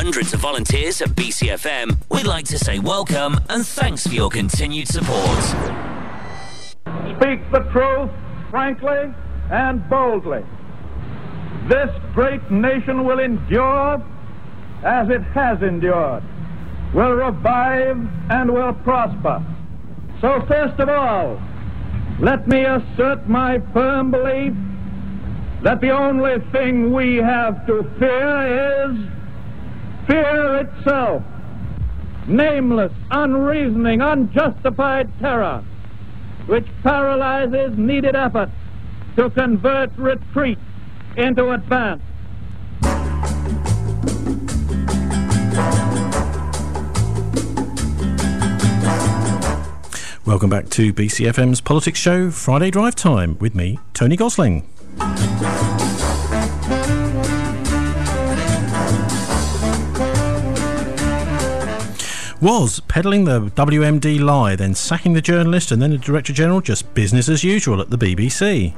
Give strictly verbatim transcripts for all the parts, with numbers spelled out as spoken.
hundreds of volunteers at B C F M, we'd like to say welcome and thanks for your continued support. Speak the truth frankly and boldly. This great nation will endure as it has endured, will revive and will prosper. So first of all, let me assert my firm belief that the only thing we have to fear is fear itself. Nameless, unreasoning, unjustified terror, which paralyzes needed effort to convert retreat into advance. Welcome back to B C F M's Politics Show, Friday Drive Time, with me, Tony Gosling. Was peddling the W M D lie, then sacking the journalist and then the Director General just business as usual at the B B C?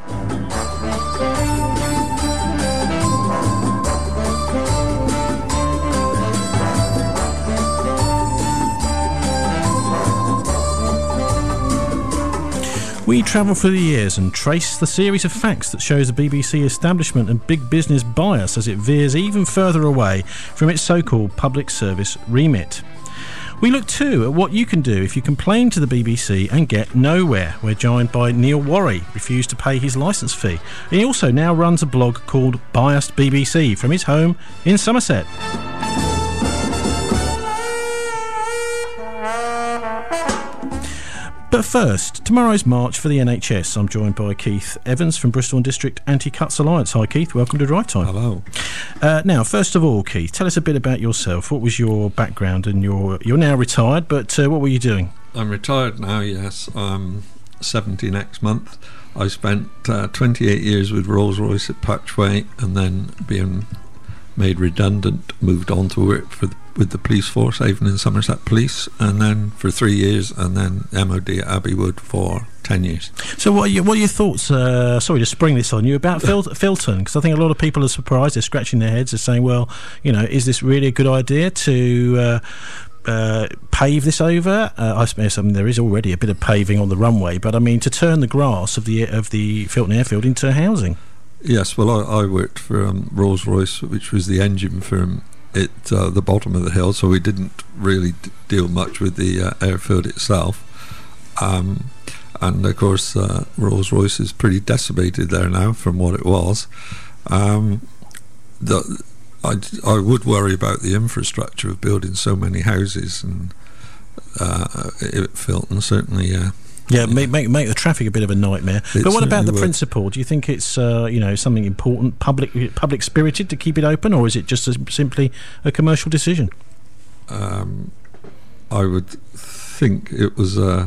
We travel through the years and trace the series of facts that shows the B B C establishment and big business bias as it veers even further away from its so-called public service remit. We look too at what you can do if you complain to the B B C and get nowhere. We're joined by Neil Worry, refused to pay his licence fee. And he also now runs a blog called Biased B B C from his home in Somerset. But first, tomorrow's march for the N H S. I'm joined by Keith Evans from Bristol and District Anti-Cuts Alliance. Hi Keith, welcome to Drive Time. Hello. Uh, now, first of all, Keith, tell us a bit about yourself. What was your background? And your, you're now retired, but uh, what were you doing? I'm retired now, yes. I'm seventy next month. I spent uh, twenty-eight years with Rolls-Royce at Patchway, and then being made redundant, moved on to work for the, with the police force, Avon and Somerset Police, and then for three years, and then M O D at Abbeywood for ten years. So what are, your, what are your thoughts, uh, sorry to spring this on you, about Fil- Filton? Because I think a lot of people are surprised, they're scratching their heads, they're saying, well, you know, is this really a good idea to uh, uh, pave this over? Uh, I suppose I mean, there is already a bit of paving on the runway, but I mean, to turn the grass of the of the Filton Airfield into housing. Yes, well, I, I worked for um, Rolls-Royce, which was the engine firm at uh, the bottom of the hill, so we didn't really d- deal much with the uh, airfield itself. Um, and, of course, uh, Rolls-Royce is pretty decimated there now from what it was. Um, the, I, I would worry about the infrastructure of building so many houses, and uh, at Filton, certainly... Uh, Yeah, make, make make the traffic a bit of a nightmare. It but what about the would. principle? Do you think it's uh, you know something important, public public spirited to keep it open, or is it just a, simply a commercial decision? Um, I would think it was a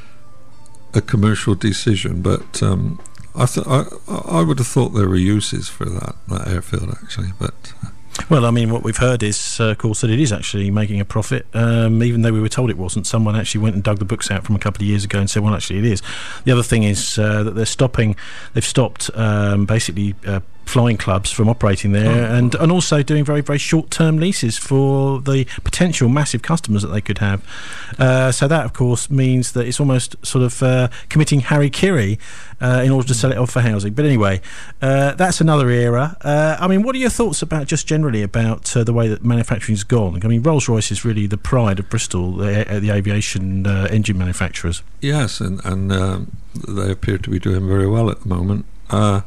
a commercial decision, but um, I, th- I I would have thought there were uses for that that airfield actually, but. Uh, Well, I mean, what we've heard is, uh, of course, that it is actually making a profit, um, even though we were told it wasn't. Someone actually went and dug the books out from a couple of years ago and said, well, actually it is. The other thing is uh, that they're stopping, they've stopped um, basically uh, flying clubs from operating there, oh. and, and also doing very, very short-term leases for the potential massive customers that they could have. Uh, so that, of course, means that it's almost sort of uh, committing hara-kiri uh, in order to sell it off for housing. But anyway, uh, that's another era. Uh, I mean, what are your thoughts about, just generally, about uh, the way that manufacturing's gone? I mean, Rolls-Royce is really the pride of Bristol, the, the aviation uh, engine manufacturers. Yes, and, and um, they appear to be doing very well at the moment. Uh,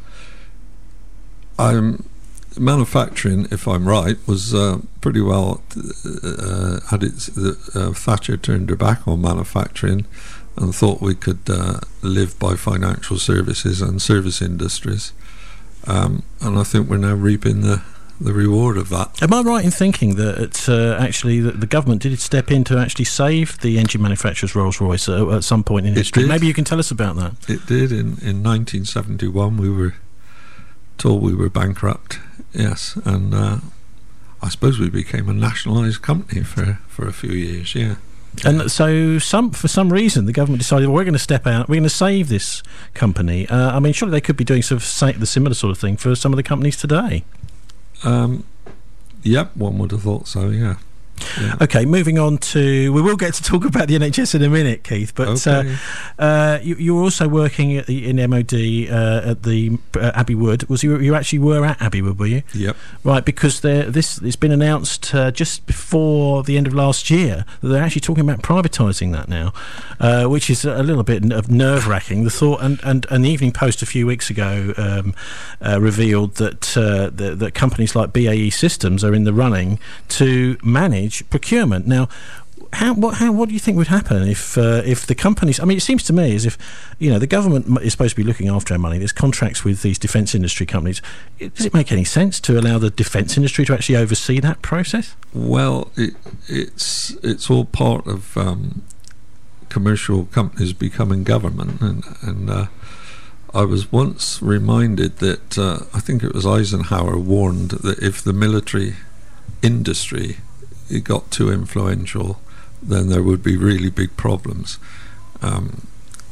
I'm manufacturing, if I'm right, was uh, pretty well uh, had its uh, Thatcher turned her back on manufacturing and thought we could uh, live by financial services and service industries, um, and I think we're now reaping the the reward of that. Am I right in thinking that uh, actually the, the government did step in to actually save the engine manufacturers Rolls-Royce uh, at some point in it history? Did. Maybe you can tell us about that. It did. In in nineteen seventy-one, we were told we were bankrupt. Yes, and uh, I suppose we became a nationalised company for for a few years. Yeah. And so, some for some reason, the government decided, well, we're going to step out, we're going to save this company. Uh, I mean, surely they could be doing sort of say, the similar sort of thing for some of the companies today. Um, Yep, one would have thought so, yeah. Yeah. Okay, moving on to... We will get to talk about the N H S in a minute, Keith, but okay. uh, uh, you, you were also working at the, in M O D uh, at the uh, Abbey Wood. Was you, you actually were at Abbey Wood, were you? Yep. Right, because this it's been announced uh, just before the end of last year that they're actually talking about privatising that now, uh, which is a little bit of nerve-wracking. The thought, and, and, and the Evening Post a few weeks ago um, uh, revealed that, uh, that that companies like B A E Systems are in the running to manage procurement. Now, how what how what do you think would happen if uh, if the companies? I mean, it seems to me as if, you know, the government is supposed to be looking after our money. There's contracts with these defence industry companies. It, does it make any sense to allow the defence industry to actually oversee that process? Well, it, it's it's all part of um, commercial companies becoming government, and and uh, I was once reminded that uh, I think it was Eisenhower warned that if the military industry it got too influential, then there would be really big problems. Um,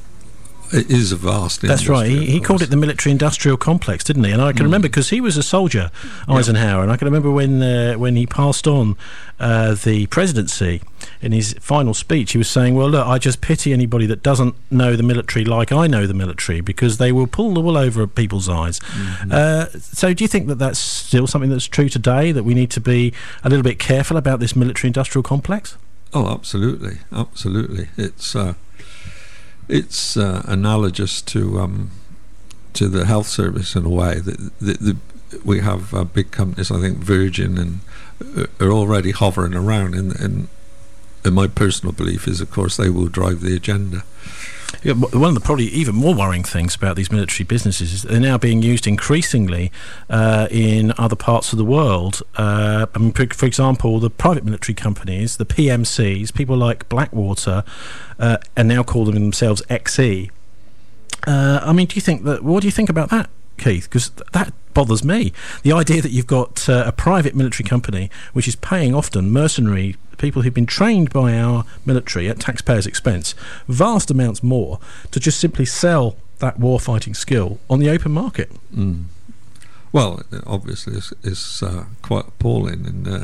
it is a vast industry. That's right. He, he called it the military-industrial complex, didn't he? And I can mm. remember, because he was a soldier, Eisenhower, yeah. and I can remember when uh, when he passed on uh, the presidency, in his final speech, he was saying, well, look, I just pity anybody that doesn't know the military like I know the military, because they will pull the wool over people's eyes. Mm-hmm. Uh, so do you think that that's still something that's true today, that we need to be a little bit careful about this military-industrial complex? Oh, absolutely. Absolutely. It's... Uh, It's uh, analogous to um, to the health service in a way. That the, the, we have uh, big companies, I think Virgin, and uh, are already hovering around. And, and, and my personal belief is, of course, they will drive the agenda. Yeah, one of the probably even more worrying things about these military businesses is that they're now being used increasingly uh, in other parts of the world. Uh, I mean, for, for example, the private military companies, the P M Cs, people like Blackwater, uh, are now calling themselves X E. Uh, I mean, do you think that? What do you think about that, Keith? Because th- that bothers me. The idea that you've got uh, a private military company which is paying often mercenary people who've been trained by our military at taxpayers' expense vast amounts more to just simply sell that warfighting skill on the open market. Mm. Well, obviously it's, it's uh, quite appalling, and uh,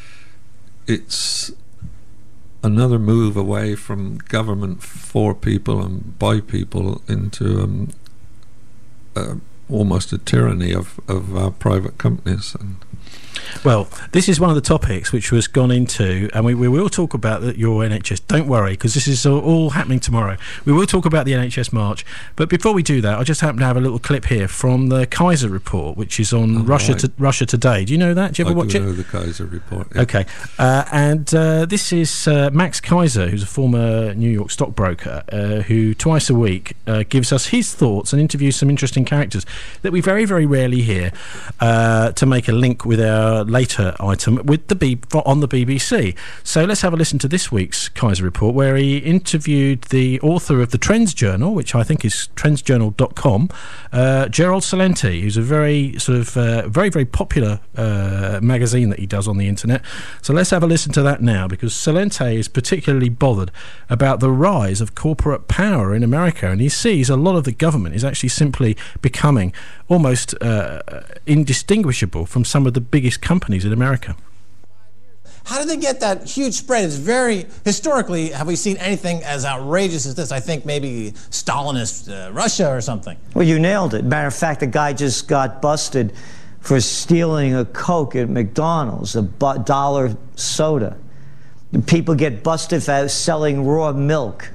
it's another move away from government for people and by people into um, uh, almost a tyranny of, of uh, private companies. And well, this is one of the topics which was gone into, and we, we will talk about the, your N H S. Don't worry, because this is all, all happening tomorrow. We will talk about the N H S March, but before we do that, I just happen to have a little clip here from the Kaiser report, which is on oh, Russia right. to, Russia Today. Do you know that? Do you ever I watch do it? I know the Kaiser report. Yeah. Okay, uh, and uh, this is uh, Max Kaiser, who's a former New York stockbroker, uh, who twice a week uh, gives us his thoughts and interviews some interesting characters that we very, very rarely hear, uh, to make a link with our later item with the B- on the B B C. So let's have a listen to this week's Kaiser report, where he interviewed the author of the Trends Journal, which I think is trends journal dot com, uh, Gerald Celente, who's a very sort of uh, very very popular uh, magazine that he does on the internet. So let's have a listen to that now, because Celente is particularly bothered about the rise of corporate power in America, and he sees a lot of the government is actually simply becoming almost uh, indistinguishable from some of the biggest companies in America. How did they get that huge spread? It's very, historically, have we seen anything as outrageous as this? I think maybe Stalinist uh, Russia or something. Well, you nailed it. Matter of fact, the guy just got busted for stealing a Coke at McDonald's, a bu- dollar soda. People get busted for selling raw milk.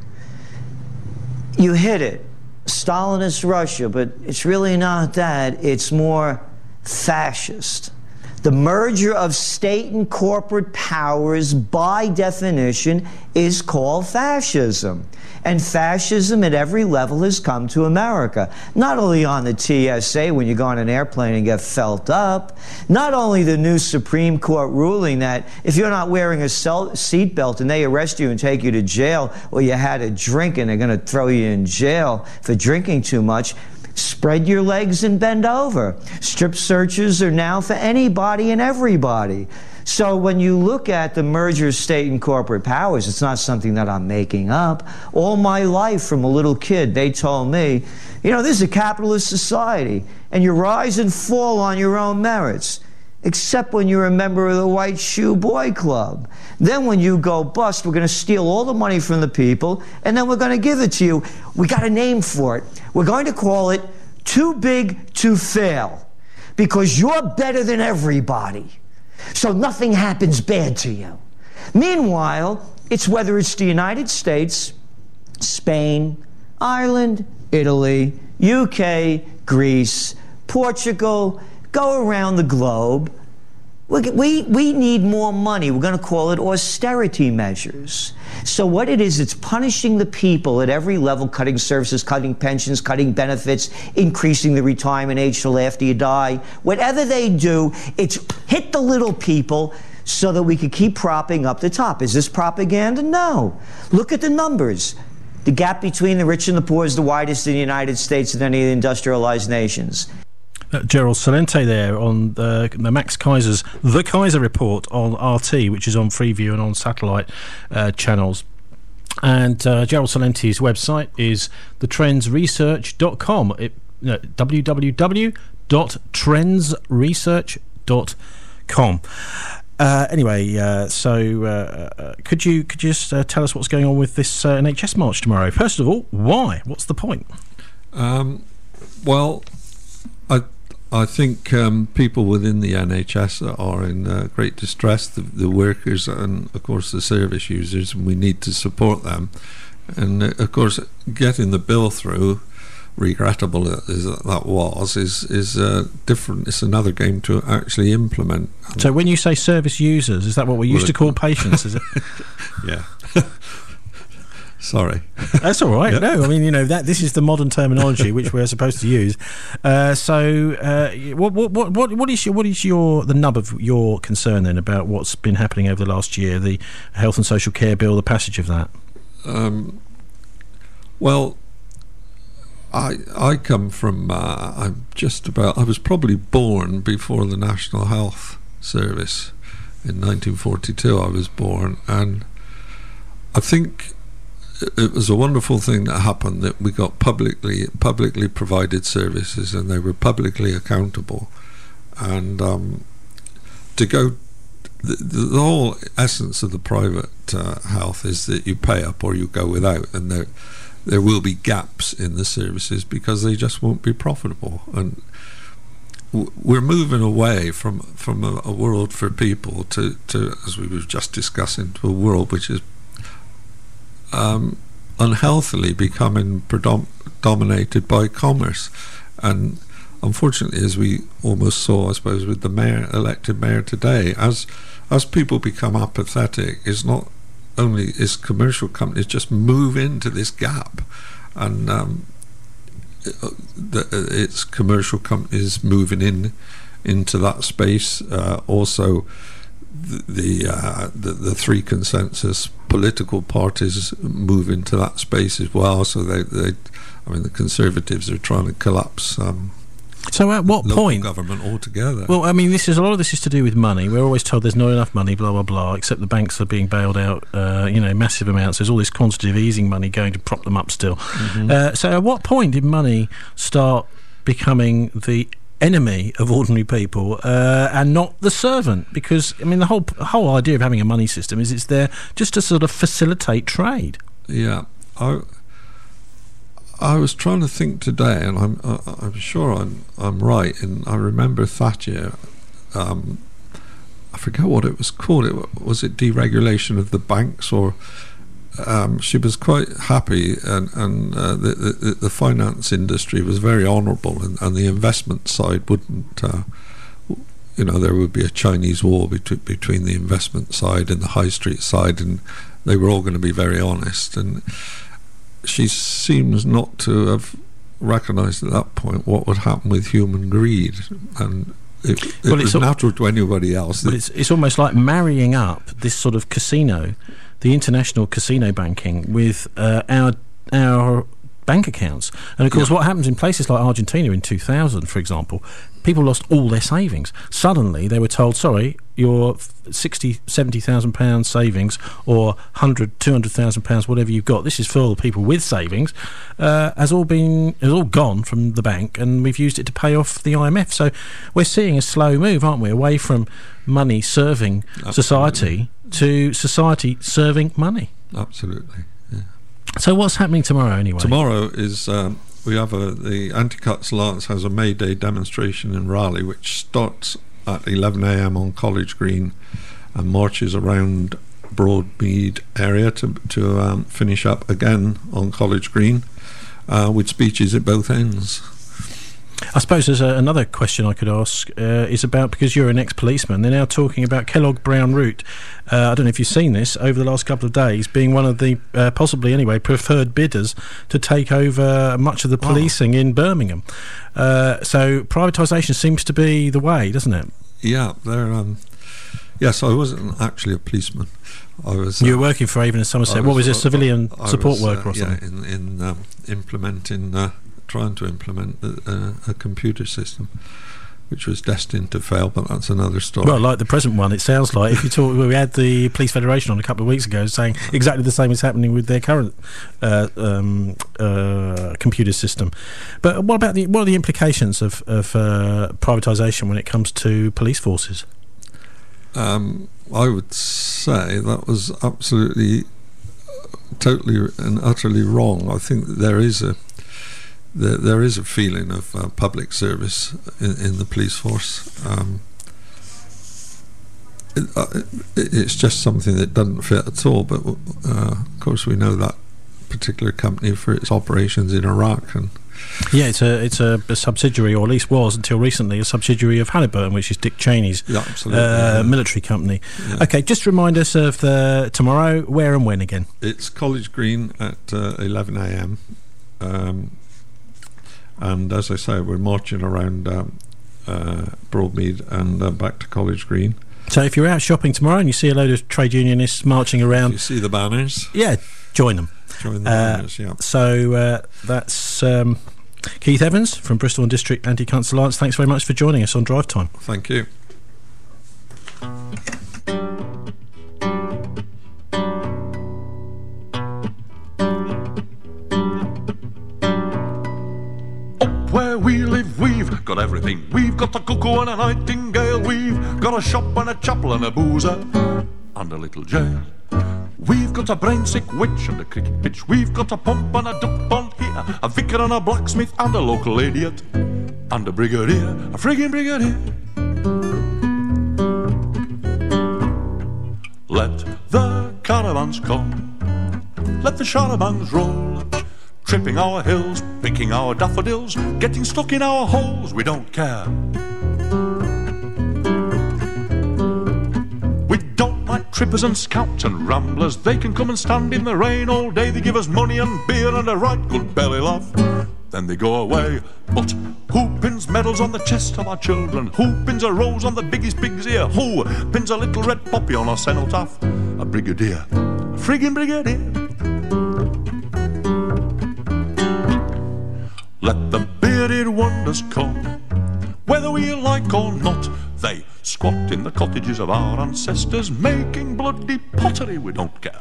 You hit it. Stalinist Russia, but it's really not that. It's more fascist. The merger of state and corporate powers, by definition, is called fascism. And fascism at every level has come to America. Not only on the T S A when you go on an airplane and get felt up, not only the new Supreme Court ruling that if you're not wearing a seatbelt and they arrest you and take you to jail, or you had a drink and they're going to throw you in jail for drinking too much, spread your legs and bend over. Strip searches are now for anybody and everybody. So when you look at the merger of state and corporate powers, it's not something that I'm making up. All my life from a little kid, they told me, you know, this is a capitalist society, and you rise and fall on your own merits. except when you're a member of the White Shoe Boy Club. Then when you go bust, we're going to steal all the money from the people, and then we're going to give it to you. We got a name for it. We're going to call it Too Big to Fail, because you're better than everybody, so nothing happens bad to you. Meanwhile, it's whether it's the United States, Spain, Ireland, Italy, U K, Greece, Portugal, go around the globe. We, we, we need more money. We're going to call it austerity measures. So what it is, it's punishing the people at every level, cutting services, cutting pensions, cutting benefits, increasing the retirement age till after you die. Whatever they do, it's hit the little people so that we can keep propping up the top. Is this propaganda? No. Look at the numbers. The gap between the rich and the poor is the widest in the United States and any of the industrialized nations. Uh, Gerald Celente there on uh, Max Kaiser's The Kaiser Report on R T, which is on Freeview and on satellite uh, channels. And uh, Gerald Celente's website is the trends research dot com. It, no, w w w dot trends research dot com. Uh, anyway, uh, so uh, uh, could you could you just uh, tell us what's going on with this uh, N H S march tomorrow? First of all, why? What's the point? Um, well, I I think um, people within the N H S are in uh, great distress. The, the workers and, of course, the service users, and we need to support them. And uh, of course, getting the bill through, regrettable as that was, is is uh, different. It's another game to actually implement. So when you say service users, is that what we used well, to call patients? Is it? Yeah. Sorry. That's all right. Yep. No, I mean, you know, that this is the modern terminology which we're supposed to use. Uh, so, uh, what, what, what, what is your, what is your the nub of your concern then about what's been happening over the last year, the Health and Social Care Bill, the passage of that? Um, well, I I come from uh, I'm just about I was probably born before the National Health Service in nineteen forty-two. I was born, and I think it was a wonderful thing that happened, that we got publicly publicly provided services and they were publicly accountable. And um, to go, the, the whole essence of the private uh, health is that you pay up or you go without, and there there will be gaps in the services because they just won't be profitable. And w- we're moving away from from a, a world for people to, to, as we were just discussing, to a world which is Um, unhealthily becoming predom- dominated by commerce. And unfortunately, as we almost saw, I suppose, with the mayor, elected mayor today, as as people become apathetic, is not only is commercial companies just move into this gap, and um, it, the, it's commercial companies moving in into that space. Uh, also, the the, uh, the the three consensus political parties move into that space as well. So they, they I mean, the Conservatives are trying to collapse. Um, so at what local point? Government altogether. Well, I mean, this is a lot of this is to do with money. We're always told there's not enough money, blah blah blah. Except the banks are being bailed out, uh, you know, massive amounts. There's all this quantitative easing money going to prop them up still. Mm-hmm. Uh, so at what point did money start becoming the enemy of ordinary people uh, and not the servant? Because I mean, the whole whole idea of having a money system is it's there just to sort of facilitate trade. Yeah, I I was trying to think today, and I'm uh, I'm sure I'm I'm right. And I remember Thatcher. Um, I forget what it was called. It was it deregulation of the banks, or um, she was quite happy, and and uh, the, the the finance industry was very honourable, and, and the investment side wouldn't. Uh, you know, there would be a Chinese wall between between the investment side and the high street side, and they were all going to be very honest. And she seems not to have recognised at that point what would happen with human greed, and it, it well, was natural to anybody else. But it's it's almost like marrying up this sort of casino, the international casino banking, with uh, our our bank accounts. And of course, yeah. what happens in places like Argentina in two thousand, for example, people lost all their savings. Suddenly, they were told, sorry, your sixty, seventy thousand pounds savings or one hundred, two hundred thousand pounds, whatever you've got, this is for all the people with savings, uh, has all been has all gone from the bank, and we've used it to pay off the I M F. So we're seeing a slow move, aren't we, away from money serving Absolutely. society to society serving money. Absolutely, yeah. So what's happening tomorrow, anyway? Tomorrow is... Um, we have a... The Anti-Cuts Alliance has a May Day demonstration in Raleigh, which starts at eleven a m on College Green and marches around Broadmead area to, to um, finish up again on College Green uh, with speeches at both ends. I suppose there's a, another question I could ask uh, is about, because you're an ex-policeman, they're now talking about Kellogg Brown Root. Uh, I don't know if you've seen this, over the last couple of days, being one of the, uh, possibly anyway, preferred bidders to take over much of the policing oh. in Birmingham. Uh, so privatisation seems to be the way, doesn't it? Yeah, they're... Um, yes, I wasn't actually a policeman. I was. You uh, were working for Avon and Somerset. Was, what was it, a civilian I support was, worker uh, or something? Yeah, in, in um, implementing... Uh, trying to implement a, a, a computer system which was destined to fail, but that's another story. Well, like the present one, it sounds like. If you talk, we had the Police Federation on a couple of weeks ago saying exactly the same is happening with their current uh, um, uh, computer system. But what about the what are the implications of, of uh, privatisation when it comes to police forces? Um, I would say that was absolutely, totally and utterly wrong. I think that there is a There, there is a feeling of uh, public service in, in the police force. Um, it, uh, it, it's just something that doesn't fit at all. But uh, of course, we know that particular company for its operations in Iraq. And yeah, it's a it's a, a subsidiary, or at least was until recently, a subsidiary of Halliburton, which is Dick Cheney's yeah, absolutely, uh, yeah. military company. Yeah. Okay, just remind us of the tomorrow, where and when again. It's College Green at uh, eleven a m. Um, And as I say, we're marching around um, uh, Broadmead and uh, back to College Green. So if you're out shopping tomorrow and you see a load of trade unionists marching around... If you see the banners? Yeah, join them. Join the uh, banners, yeah. So uh, that's um, Keith Evans from Bristol and District Anti-Cuts Alliance. Thanks very much for joining us on Drive Time. Thank you. Where we live, we've got everything. We've got a cuckoo and a nightingale. We've got a shop and a chapel and a boozer and a little jail. We've got a brain-sick witch and a cricket pitch. We've got a pump and a duck pond here, a vicar and a blacksmith and a local idiot and a brigadier, a friggin' brigadier. Let the caravans come, let the charabancs roll, tripping our hills, picking our daffodils, getting stuck in our holes, we don't care. We don't like trippers and scouts and ramblers. They can come and stand in the rain all day. They give us money and beer and a right good belly laugh, then they go away. But who pins medals on the chest of our children? Who pins a rose on the biggest pig's ear? Who pins a little red poppy on our cenotaph? A brigadier, a friggin' brigadier. Let the bearded wonders come, whether we like or not. They squat in the cottages of our ancestors, making bloody pottery, we don't care.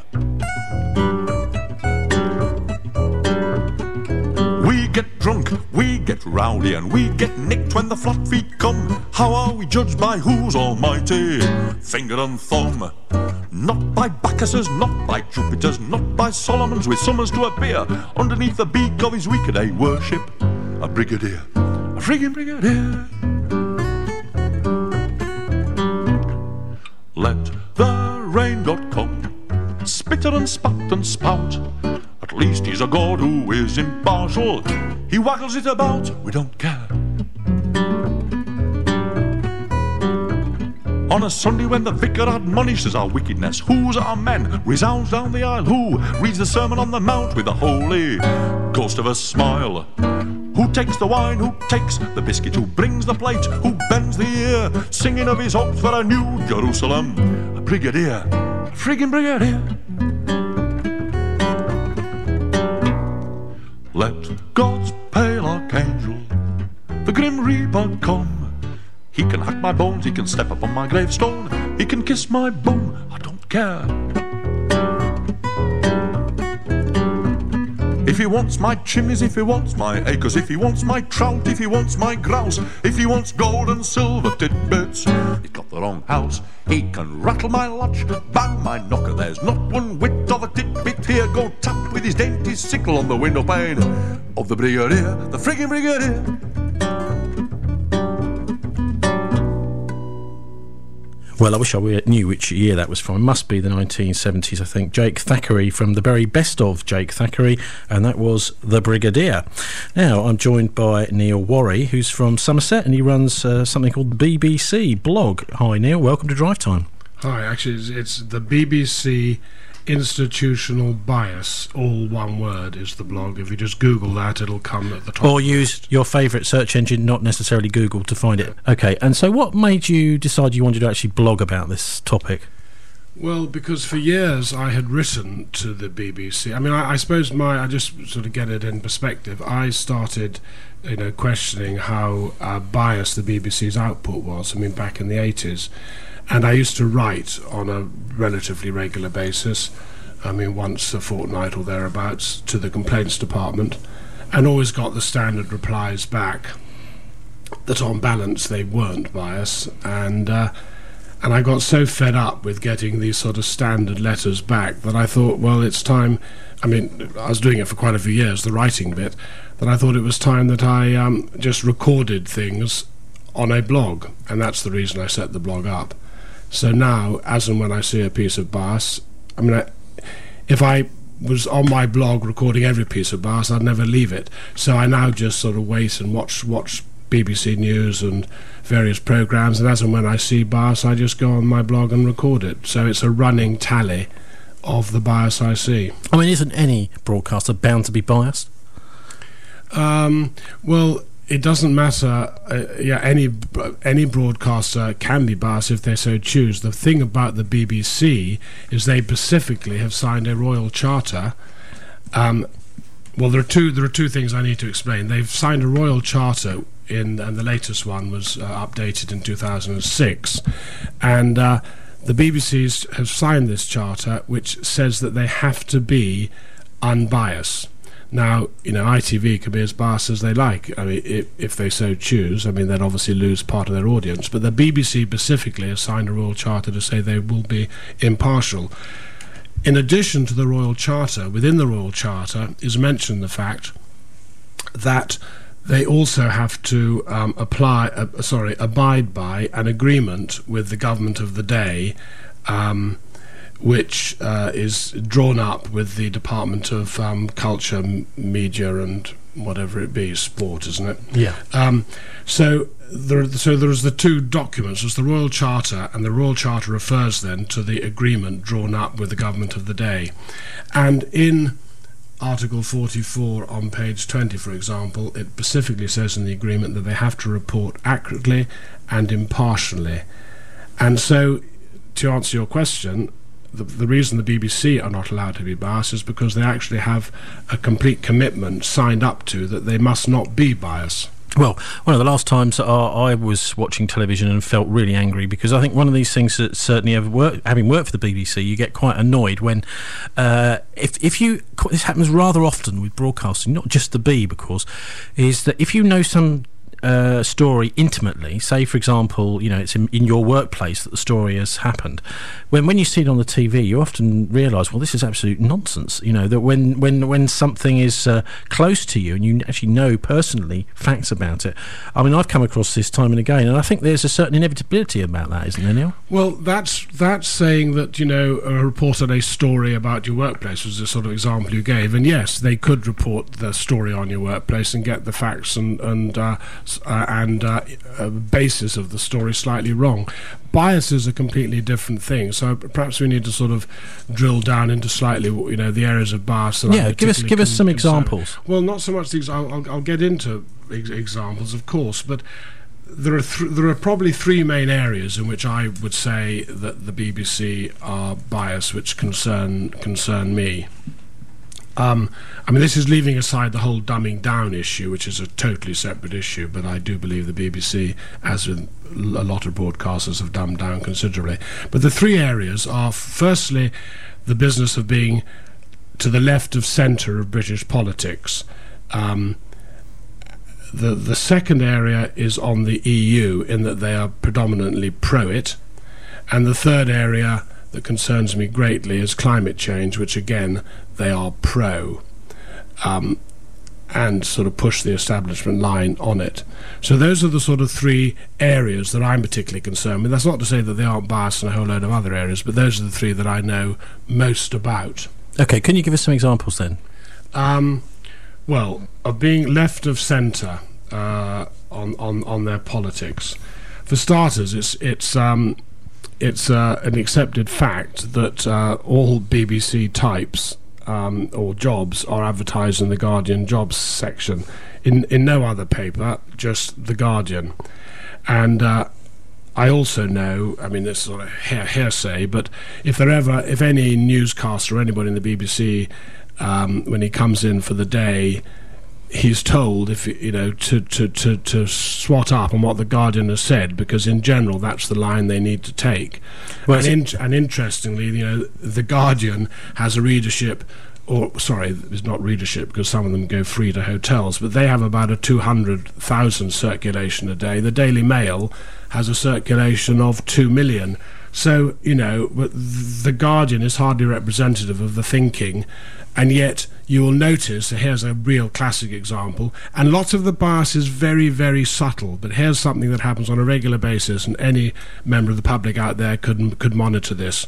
We get drunk, we get rowdy, and we get nicked when the flat feet come. How are we judged by who's almighty? Finger and thumb. Not by Bacchuses, not by Jupiters, not by Solomons with summers to appear underneath the beak of his weekday worship. A brigadier, a friggin' brigadier. Let the rain god come, spitter and spat and spout. At least he's a god who is impartial. He waggles it about, we don't care. On a Sunday when the vicar admonishes our wickedness, who's our men? Resounds down the aisle. Who reads the Sermon on the Mount with a holy ghost of a smile? Who takes the wine? Who takes the biscuit? Who brings the plate? Who bends the ear, singing of his hopes for a new Jerusalem? A brigadier, a friggin' brigadier. Let my bones, he can step upon my gravestone, he can kiss my bum, I don't care. If he wants my chimneys, if he wants my acres, if he wants my trout, if he wants my grouse, if he wants gold and silver tidbits, he's got the wrong house. He can rattle my latch, bang my knocker, there's not one whit of a tidbit here. Go tap with his dainty sickle on the window pane of the brigadier, the friggin' brigadier. Well, I wish I knew which year that was from. It must be the nineteen seventies, I think. Jake Thackeray from the very best of Jake Thackeray, and that was The Brigadier. Now, I'm joined by Neil Worry, who's from Somerset, and he runs uh, something called the B B C blog. Hi, Neil. Welcome to Drive Time. Hi, actually, it's, it's the B B C Institutional Bias, all one word, is the blog. If you just Google that, it'll come at the top. Or use your favourite search engine, not necessarily Google, to find it. Okay, and so what made you decide you wanted to actually blog about this topic? Well, because for years I had written to the B B C. I mean, I, I suppose my, I just sort of get it in perspective. I started, you know, questioning how uh, biased the B B C's output was, I mean, back in the eighties. And I used to write on a relatively regular basis, I mean once a fortnight or thereabouts, to the complaints department, and always got the standard replies back that on balance they weren't biased. And uh, and I got so fed up with getting these sort of standard letters back that I thought, well, it's time. I mean, I was doing it for quite a few years, the writing bit, that I thought it was time that I um, just recorded things on a blog, and that's the reason I set the blog up. So now, as and when I see a piece of bias, I mean, I, if I was on my blog recording every piece of bias, I'd never leave it. So I now just sort of wait and watch watch B B C News and various programmes, and as and when I see bias, I just go on my blog and record it. So it's a running tally of the bias I see. I mean, isn't any broadcaster bound to be biased? Um, well... It doesn't matter. Uh, yeah, any any broadcaster can be biased if they so choose. The thing about the B B C is they specifically have signed a royal charter. Um, well, there are two. There are two things I need to explain. They've signed a royal charter in, and the latest one was uh, updated in two thousand six, and uh, the B B Cs have signed this charter, which says that they have to be unbiased. Now, you know, I T V can be as biased as they like. I mean, if, if they so choose. I mean, they'd obviously lose part of their audience. But the B B C specifically has signed a royal charter to say they will be impartial. In addition to the royal charter, within the royal charter is mentioned the fact that they also have to um, apply, uh, sorry, abide by an agreement with the government of the day, um, which uh, is drawn up with the Department of um, Culture, M- Media and whatever it be, sport, isn't it? Yeah. Um, so there, so there's the two documents. There's the Royal Charter, and the Royal Charter refers then to the agreement drawn up with the government of the day. And in Article forty-four on page twenty, for example, it specifically says in the agreement that they have to report accurately and impartially. And so, to answer your question, The, the reason the B B C are not allowed to be biased is because they actually have a complete commitment signed up to that they must not be biased. Well, one of the last times I, I was watching television and felt really angry, because I think one of these things that certainly have worked, having worked for the B B C, you get quite annoyed when uh, if if you this happens rather often with broadcasting, not just the B, because is that if you know some Uh, story intimately, say for example, you know, it's in, in your workplace that the story has happened, when when you see it on the T V, you often realise, well, this is absolute nonsense, you know, that when when when something is uh, close to you and you actually know personally facts about it. I mean, I've come across this time and again, and I think there's a certain inevitability about that, isn't there, Neil? Well, that's that's saying that, you know, a reported a story about your workplace was the sort of example you gave, and yes, they could report the story on your workplace and get the facts and and uh, Uh, and uh, uh, basis of the story slightly wrong. Bias is a completely different thing, so perhaps we need to sort of drill down into slightly, you know, the areas of bias. That yeah, give us give us some concern. examples. Well, not so much these. I'll, I'll, I'll get into ex- examples, of course, but there are th- there are probably three main areas in which I would say that the B B C are biased, which concern concern me. Um, I mean, this is leaving aside the whole dumbing down issue, which is a totally separate issue, but I do believe the B B C, as with a lot of broadcasters, have dumbed down considerably. But the three areas are, firstly, the business of being to the left of centre of British politics. Um, the, the second area is on the E U, in that they are predominantly pro-it. And the third area that concerns me greatly is climate change, which again they are pro, um, and sort of push the establishment line on it. So those are the sort of three areas that I'm particularly concerned with. That's not to say that they aren't biased in a whole load of other areas, but those are the three that I know most about. Okay, can you give us some examples then? Um, well, of being left of centre uh, on, on on their politics. For starters, it's it's um, it's uh, an accepted fact that uh, all B B C types um, or jobs are advertised in the Guardian jobs section. In in no other paper, just the Guardian. And uh, I also know, I mean, this is sort of hear- hearsay, but if there ever, if any newscaster or anybody in the B B C, um, when he comes in for the day, he's told, if you know, to, to, to, to swat up on what the Guardian has said, because in general that's the line they need to take. Well, and, in, and interestingly, you know, the Guardian has a readership, or sorry, it's not readership because some of them go free to hotels, but they have about a two hundred thousand circulation a day. The Daily Mail has a circulation of two million. So, you know, the Guardian is hardly representative of the thinking, and yet you will notice, here's a real classic example, and lots of the bias is very, very subtle, but here's something that happens on a regular basis, and any member of the public out there could, could monitor this.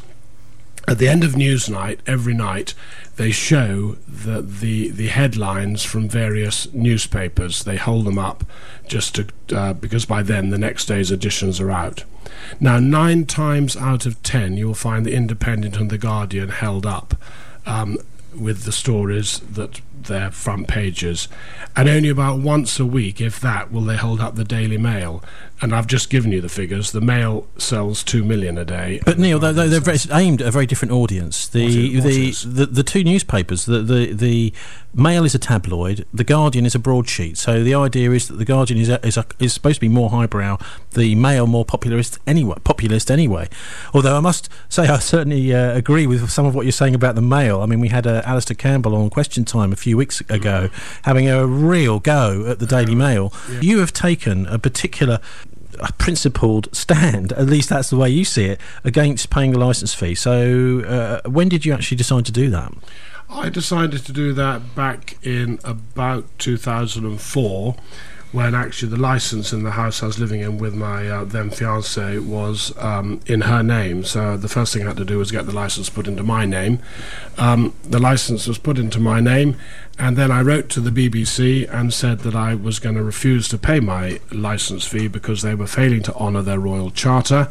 At the end of Newsnight, every night, they show the, the, the headlines from various newspapers. They hold them up just to, uh, because by then the next day's editions are out. Now, nine times out of ten, you'll find the Independent and the Guardian held up um, with the stories that their front pages, and only about once a week, if that, will they hold up the Daily Mail. And I've just given you the figures. The Mail sells two million a day. But Neil, they're, they're very, aimed at a very different audience. The What is- what the, is? the the two newspapers, the, the the Mail is a tabloid, the Guardian is a broadsheet. So the idea is that the Guardian is a, is, a, is supposed to be more highbrow, the Mail more popularist anyway. Populist anyway. Although I must say, I certainly uh, agree with some of what you're saying about the Mail. I mean, we had uh, Alistair Campbell on Question Time a few weeks ago, having a real go at the Daily Mail. Yeah. You have taken a particular a principled stand, at least that's the way you see it, against paying the licence fee. So uh, when did you actually decide to do that? I decided to do that back in about two thousand four, when actually the licence in the house I was living in with my uh, then fiancée was um, in her name. So the first thing I had to do was get the licence put into my name. Um, the licence was put into my name, and then I wrote to the B B C and said that I was going to refuse to pay my licence fee because they were failing to honour their royal charter,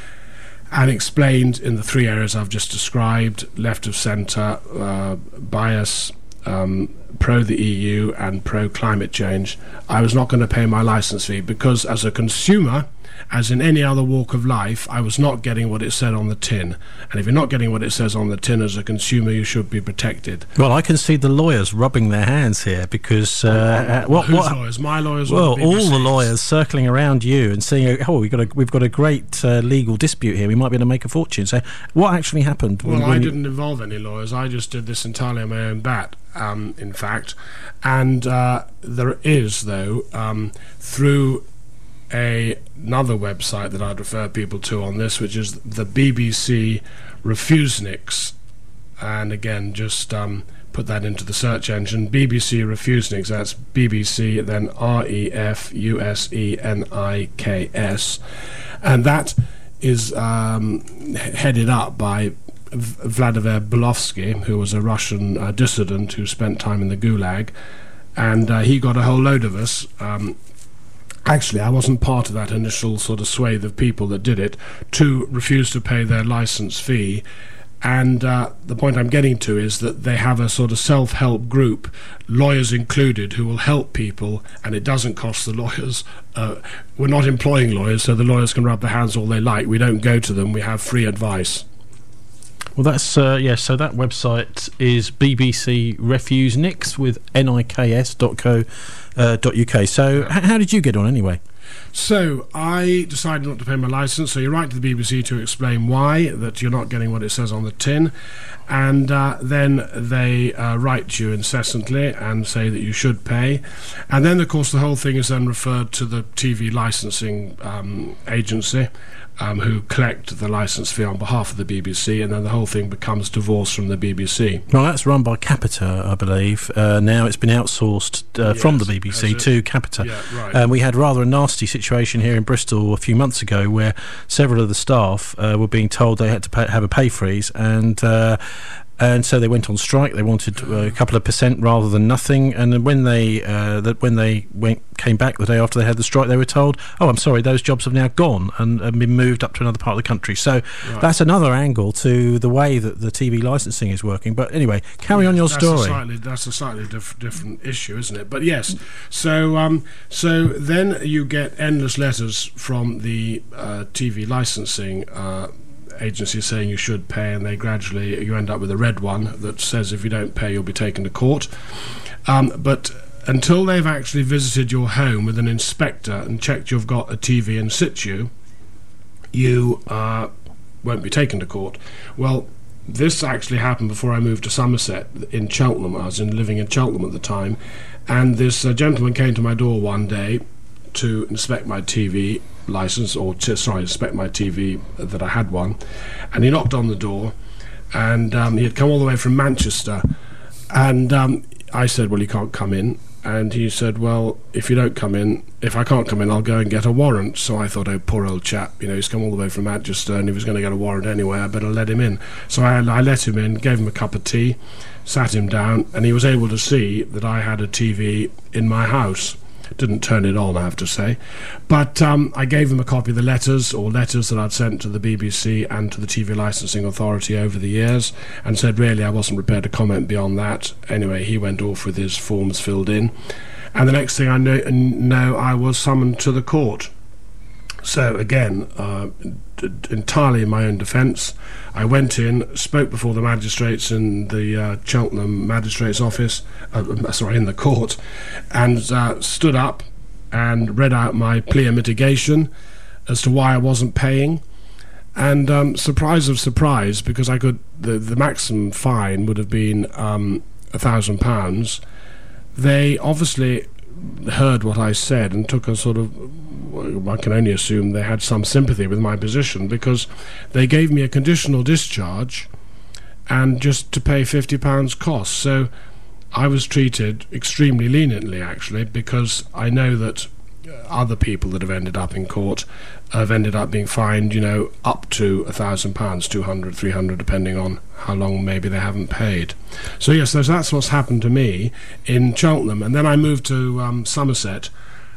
and explained in the three areas I've just described, left of centre, uh, bias, um, pro the E U and pro climate change, I was not going to pay my licence fee because as a consumer, as in any other walk of life, I was not getting what it said on the tin. And if you're not getting what it says on the tin as a consumer, you should be protected. Well, I can see the lawyers rubbing their hands here because uh, well, what, whose what, lawyers? My lawyers? well, or the all B B C's? the lawyers circling around you and saying, "Oh, we've got a we've got a great uh, legal dispute here. We might be able to make a fortune." So, what actually happened? Well, when I you- didn't involve any lawyers. I just did this entirely on my own bat, um, in fact. And uh, there is, though, um, through a, another website that I'd refer people to on this, which is the B B C Refuseniks. And again, just um, put that into the search engine. B B C Refuseniks, that's B B C, then R E F U S E N I K S. And that is um, headed up by V- Vladimir Bulovsky, who was a Russian uh, dissident who spent time in the Gulag. And uh, he got a whole load of us. Um, actually, I wasn't part of that initial sort of swathe of people that did it, to refuse to pay their licence fee. And uh, the point I'm getting to is that they have a sort of self-help group, lawyers included, who will help people, and it doesn't cost the lawyers. Uh, we're not employing lawyers, so the lawyers can rub their hands all they like. We don't go to them. We have free advice. Well, that's uh, yeah. So that website is B B C Refuse Niks with N I K S dot co uh, dot U K. So h- how did you get on anyway? So I decided not to pay my licence. So you write to the B B C to explain why, that you're not getting what it says on the tin, and uh, then they uh, write to you incessantly and say that you should pay. And then, of course, the whole thing is then referred to the T V licensing um, agency, Um, who collect the licence fee on behalf of the B B C, and then the whole thing becomes divorced from the B B C. Well, that's run by Capita, I believe. Uh, now it's been outsourced uh, Yes, from the B B C to Capita. Yeah, right. Um, we had rather a nasty situation here in Bristol a few months ago where several of the staff uh, were being told they had to pay, have a pay freeze, and uh, and so they went on strike. They wanted uh, a couple of percent rather than nothing. And then when they uh, that when they went came back the day after they had the strike, they were told, "Oh, I'm sorry, those jobs have now gone and, and been moved up to another part of the country." So Right. that's another angle to the way that the T V licensing is working. But anyway, carry on your that's story. A slightly, that's a slightly diff- different issue, isn't it? But yes, so um, so then you get endless letters from the uh, T V licensing uh, agency saying you should pay, and they gradually, you end up with a red one that says if you don't pay you'll be taken to court. Um, but until they've actually visited your home with an inspector and checked you've got a T V in situ, you uh, won't be taken to court. Well, this actually happened before I moved to Somerset in Cheltenham. I was in, living in Cheltenham at the time, and this uh, gentleman came to my door one day to inspect my T V license, or to, sorry, inspect my T V that I had one, and he knocked on the door, and um, he had come all the way from Manchester, and um, I said, well, you can't come in. And he said, well, if you don't come in, if I can't come in, I'll go and get a warrant. So I thought, oh, poor old chap, you know, he's come all the way from Manchester, and if he's going to get a warrant anyway, I better let him in. So I, I let him in, gave him a cup of tea, sat him down, and he was able to see that I had a T V in my house. Didn't turn it on, I have to say. But um, I gave him a copy of the letters, or letters that I'd sent to the B B C and to the T V Licensing Authority over the years, and said really I wasn't prepared to comment beyond that. Anyway, he went off with his forms filled in, and the next thing I know, know I was summoned to the court. So again, uh, d- entirely in my own defence, I went in, spoke before the magistrates in the uh, Cheltenham Magistrates Office, uh, sorry, in the court, and uh, stood up and read out my plea of mitigation as to why I wasn't paying. And um, surprise of surprise, because I could, the, the maximum fine would have been um, a thousand pounds. They obviously heard what I said and took a sort of, I can only assume they had some sympathy with my position, because they gave me a conditional discharge and just to pay fifty pounds costs. So I was treated extremely leniently, actually, because I know that other people that have ended up in court have ended up being fined, you know, up to a thousand pounds, two hundred, three hundred, depending on how long maybe they haven't paid. So yes, that's, that's what's happened to me in Cheltenham, and then I moved to um, Somerset.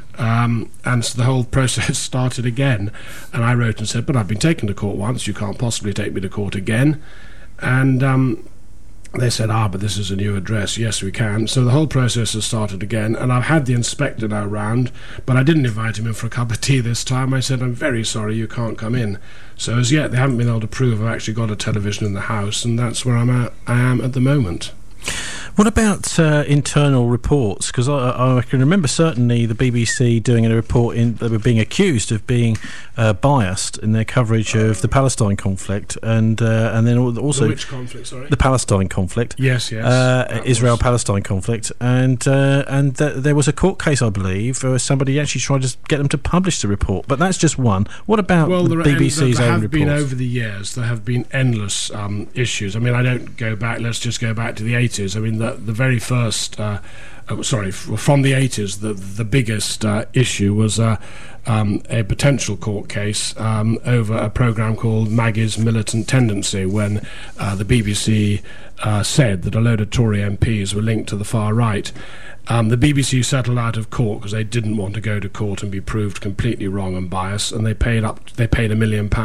Um, and so the whole process started again, and I wrote and said, but I've been taken to court once, you can't possibly take me to court again. And um, they said, ah, but this is a new address. Yes, we can. So the whole process has started again, and I've had the inspector now round, but I didn't invite him in for a cup of tea this time. I said, I'm very sorry, you can't come in. So as yet they haven't been able to prove I've actually got a television in the house, and that's where I'm at, I am at the moment. What about uh, internal reports? Because I, I can remember certainly the B B C doing a report in they were being accused of being uh, biased in their coverage of the Palestine conflict, and uh, and then also The which conflict? Sorry. the Palestine conflict. Yes, yes. Uh, Israel-Palestine conflict, and uh, and th- there was a court case, I believe, where somebody actually tried to get them to publish the report. But that's just one. What about well, the there B B C's there own have reports? been over the years. There have been endless um, issues. I mean, I don't go back. Let's just go back to the eighties. I mean, the the very first. Uh, uh, sorry, f- from the eighties, the the biggest uh, issue was uh, um, a potential court case um, over a programme called Maggie's Militant Tendency, when uh, the B B C uh, said that a load of Tory M Ps were linked to the far right. Um, the B B C settled out of court because they didn't want to go to court and be proved completely wrong and biased, and they paid up. They paid a million pound.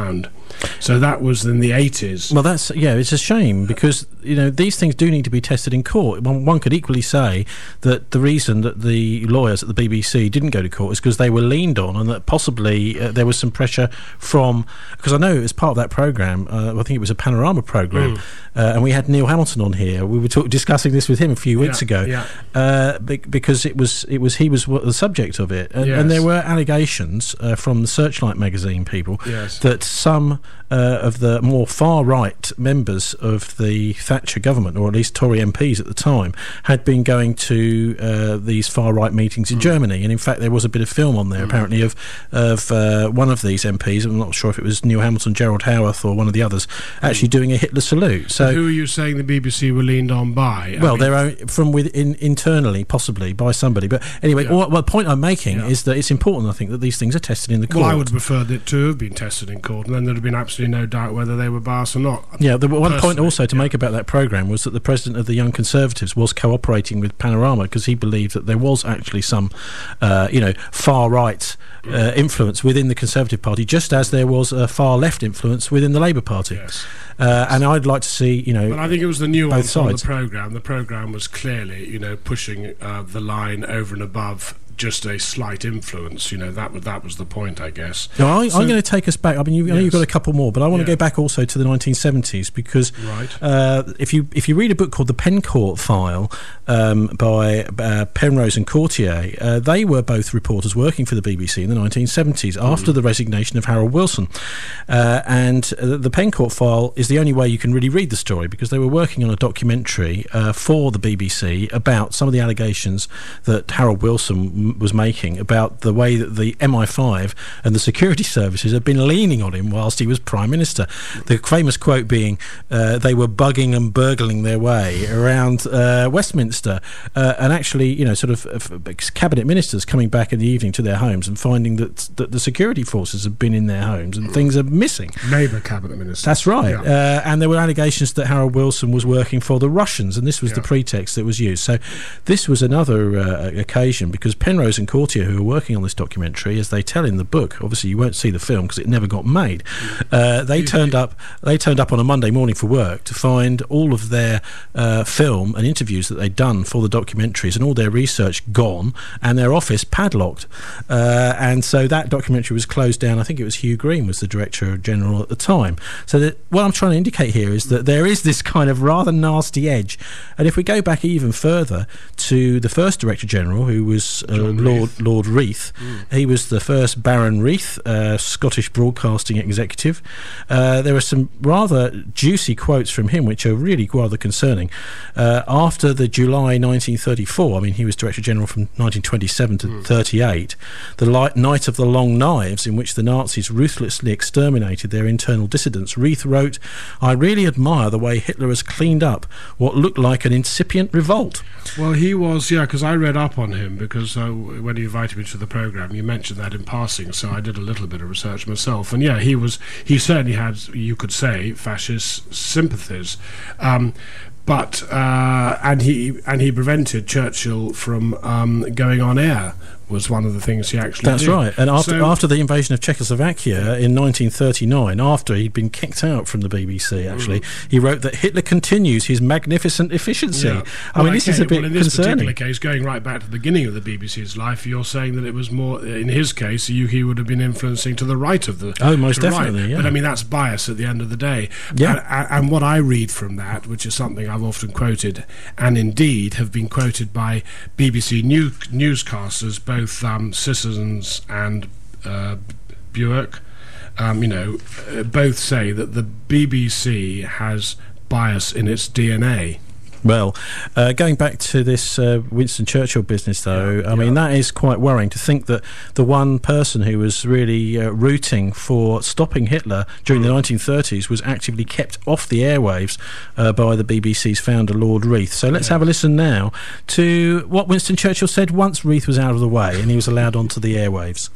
So that was in the eighties. Well, that's yeah. It's a shame because you know these things do need to be tested in court. One, one could equally say that the reason that the lawyers at the B B C didn't go to court is because they were leaned on, and that possibly uh, there was some pressure from. Because I know it was part of that programme. Uh, I think it was a Panorama programme, mm. uh, and we had Neil Hamilton on here. We were talk- discussing this with him a few weeks yeah, ago, yeah. Uh, be- because it was it was he was the subject of it, and, yes. and there were allegations uh, from the Searchlight magazine people yes. that some uh, of the more far-right members of the Thatcher government, or at least Tory M Ps at the time, had been going to uh, these far-right meetings in mm. Germany, and in fact there was a bit of film on there mm. apparently of of uh, one of these M Ps. I'm not sure if it was Neil Hamilton, Gerald Howarth, or one of the others, actually mm. doing a Hitler salute. So, but who are you saying the B B C were leaned on by? Well, I mean, they're own, from within internally, possibly by somebody. But anyway, yeah. well, the point I'm making yeah. is that it's important, I think, that these things are tested in the court. Well, I would prefer it to have been tested in court, and then there'd have been absolutely no doubt whether they were biased or not. Yeah, the one Personally, point also to yeah. make about that programme was that the president of the Young Conservatives was cooperating with Panorama because he believed that there was actually some, uh, you know, far-right uh, influence within the Conservative Party, just as there was a far-left influence within the Labour Party. Yes. Uh, and I'd like to see, you know, but I think it was the nuance on the programme. The programme was clearly, you know, pushing uh, the line over and above just a slight influence. You know, that was that was the point, I guess. Now, I, so, I'm going to take us back. I mean, you, I know yes. you've got a couple more, but I want yeah. to go back also to the nineteen seventies because right. uh, if you if you read a book called The Pencourt File um, by uh, Penrose and Courtier, uh, they were both reporters working for the B B C in the nineteen seventies mm. after the resignation of Harold Wilson. Uh, and uh, the Pencourt File is the only way you can really read the story because they were working on a documentary uh, for the B B C about some of the allegations that Harold Wilson m- was making about the way that the M I five and the security services had been leaning on him whilst he was Prime Minister. The famous quote being, uh, they were bugging and burgling their way around uh, Westminster, uh, and actually, you know, sort of uh, cabinet ministers coming back in the evening to their homes and finding that, that the security forces have been in their homes and things are missing. Labour cabinet ministers. That's right. Yeah. Uh, and there were allegations that Harold Wilson was working for the Russians, and this was yeah. the pretext that was used. So this was another uh, occasion because Penrose and Courtier, who were working on this documentary, as they tell in the book, obviously you won't see the film because it never got made, uh, they turned up they turned up on a Monday morning for work to find all of their uh, film and interviews that they'd done for the documentaries and all their research gone and their office padlocked, uh, and so that documentary was closed down. I think it was Hugh Green was the Director General at the time. So that what I'm trying to indicate here is that there is this kind of rather nasty edge, and if we go back even further to the first Director General, who was uh, Lord Reith. Lord Reith, mm. he was the first Baron Reith, uh, Scottish Broadcasting Executive. Uh, there are some rather juicy quotes from him which are really rather concerning. Uh, after the July nineteen thirty-four, I mean he was Director General from nineteen twenty-seven to mm. thirty-eight, the light Night of the Long Knives, in which the Nazis ruthlessly exterminated their internal dissidents, Reith wrote, "I really admire the way Hitler has cleaned up what looked like an incipient revolt." Well, he was, yeah, because I read up on him because uh, when he invited me to the programme, you mentioned that in passing, so I did a little bit of research myself. And yeah, he was, he certainly had, you could say, fascist sympathies. Um, But uh, and he and he prevented Churchill from um, going on air. Was one of the things he actually That's did. right. And after so, after the invasion of Czechoslovakia in nineteen thirty-nine, after he'd been kicked out from the B B C, actually, mm. he wrote that Hitler continues his magnificent efficiency. Yeah. I well, mean, this okay, is a bit well, in this concerning. particular case, going right back to the beginning of the B B C's life, you're saying that it was more, in his case, you, he would have been influencing to the right of the Oh, most to definitely, right. yeah. But I mean, that's bias at the end of the day. Yeah. And, and what I read from that, which is something I've often quoted, and indeed have been quoted by B B C new, newscasters, both um, Citizens and uh, Buick, um, you know, uh, both say that the B B C has bias in its D N A. Well, uh, going back to this uh, Winston Churchill business, though, yeah, I mean, yeah. that is quite worrying to think that the one person who was really uh, rooting for stopping Hitler during the nineteen thirties was actively kept off the airwaves uh, by the B B C's founder, Lord Reith. So let's yeah. have a listen now to what Winston Churchill said once Reith was out of the way and he was allowed onto the airwaves.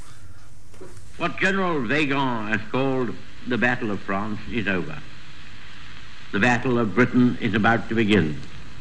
What General Weygand has called the Battle of France is over. The Battle of Britain is about to begin.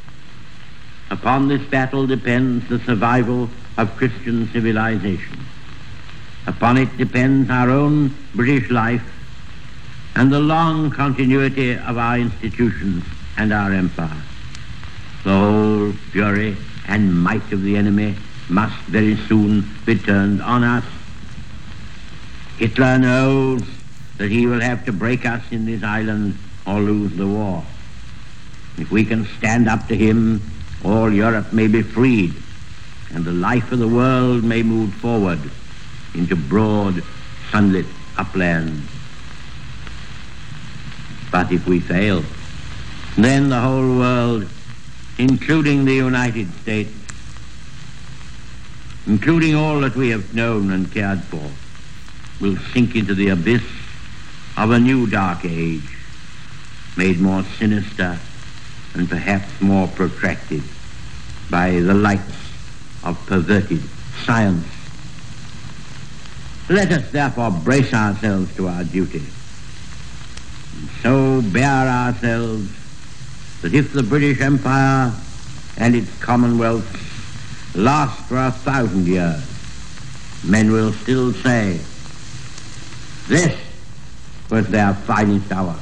Upon this battle depends the survival of Christian civilization. Upon it depends our own British life and the long continuity of our institutions and our empire. The whole fury and might of the enemy must very soon be turned on us. Hitler knows that he will have to break us in this island or lose the war. If we can stand up to him, all Europe may be freed, and the life of the world may move forward into broad, sunlit uplands. But if we fail, then the whole world, including the United States, including all that we have known and cared for, will sink into the abyss of a new dark age, made more sinister and perhaps more protracted by the lights of perverted science. Let us therefore brace ourselves to our duty, and so bear ourselves that if the British Empire and its Commonwealth last for a thousand years, men will still say, this was their finest hour.